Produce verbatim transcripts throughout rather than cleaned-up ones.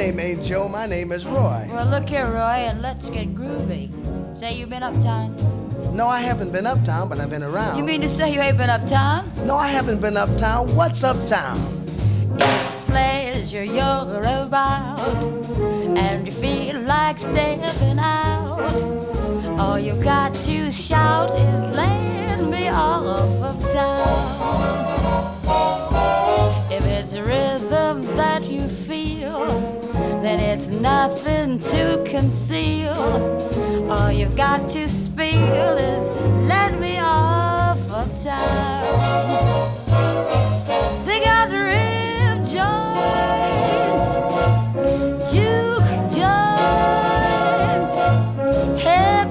name ain't Joe, my name is Roy. Well, look here, Roy, and let's get groovy. Say you been uptown? No, I haven't been uptown, but I've been around. You mean to say you ain't been uptown? No, I haven't been uptown. What's uptown? It's pleasure you're about, and you feel like stepping out. All you got to shout is let me off of town. If it's a rhythm that you feel, then it's nothing to conceal. All you've got to spill is let me off of town. They got rib joints, juke joints, hip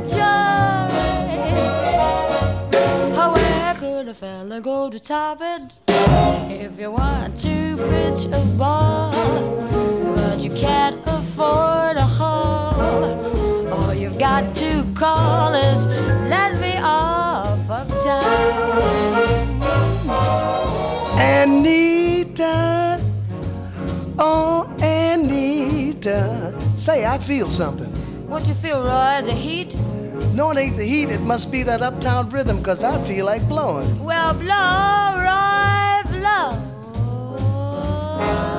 joints. How where could a fella go to top it? If you want to pitch a ball, but you can't afford a hall, all you've got to call is let me off of town. Anita, oh Anita, say I feel something. What you feel, Roy? The heat? No, it ain't the heat, it must be that uptown rhythm, cause I feel like blowing. Well, blow, Roy, blow.